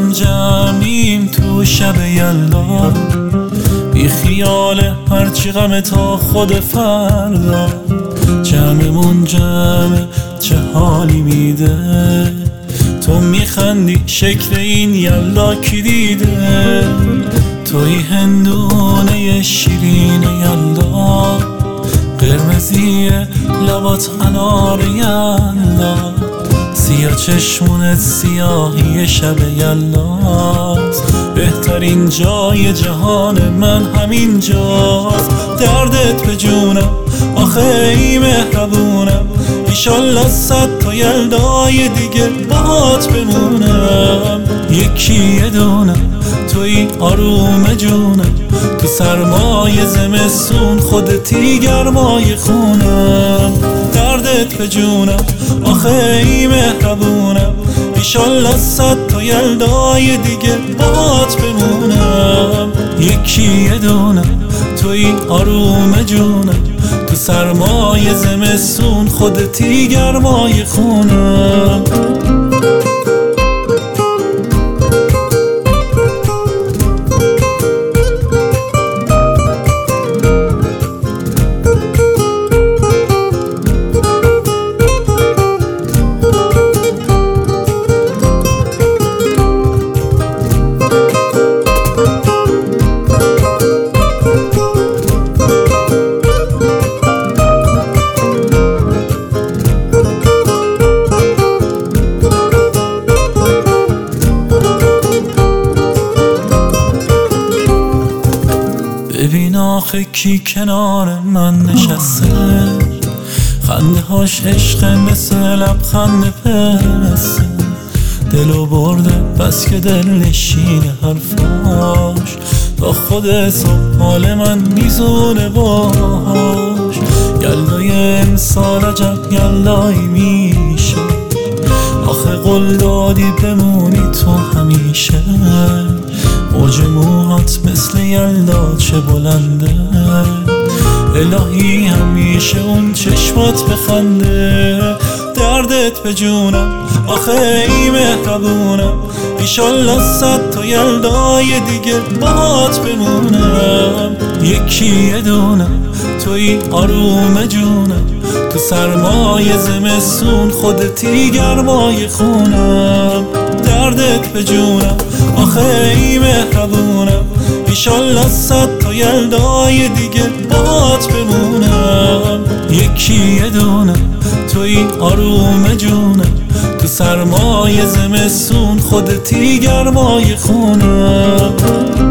هم جمعیم تو شب یلدا، بی خیال هرچی غم تا خود فردا. جمعمون جمع چه حالی میده، تو میخندی شکل این یلدا کی دیده. توی هندونه شیرین یلدا، قرمزی لبات انار یلدا، سیاه چشمونت سیاهی شب یلداست. بهترین جای جهان من همین جاست. دردت به جونم آخه ای مهربونم، ایشالله 100 تا یلدای دیگه باهات بمونم. یکی یه دونم توی آروم جونم، تو سرمای زمستون خودتی گرمای خونم. دردت به جونم آخه ای مهربونم، ایشالله 100 تا یلدای دیگه باهات بمونم. یکی یه دونم توی آروم جونم، تو سرمای زمستون خودتی گرمای خونم. ببین آخه کی کنار من نشسته، خنده هاش عشق مثل لبخند پسته. دلو برده بس که دل نشین حرفاش، تا خود صبح حال من میزونه باش. یلدای امسال عجب یلدایی میشه، آخه قول دادی بمونی تو همیشه. موج موهات مثل یلدا چه بلنده، الهی همیشه اون چشمات بخنده. دردت به جونم آخه ای مهربونم، ایشالله 100 تا یلدای دیگه باهات بمونم. یکی یه دونم توی آروم جونم، تو سرمای زمستون خودتی گرمای خونم. دردت به جونم آخه ای مهربونم، ایشالله 100 تا یلدای دیگه باهات بمونم. یکی یه دونم توی آروم جونم، تو سرمای زمستون خودتی گرمای خونم.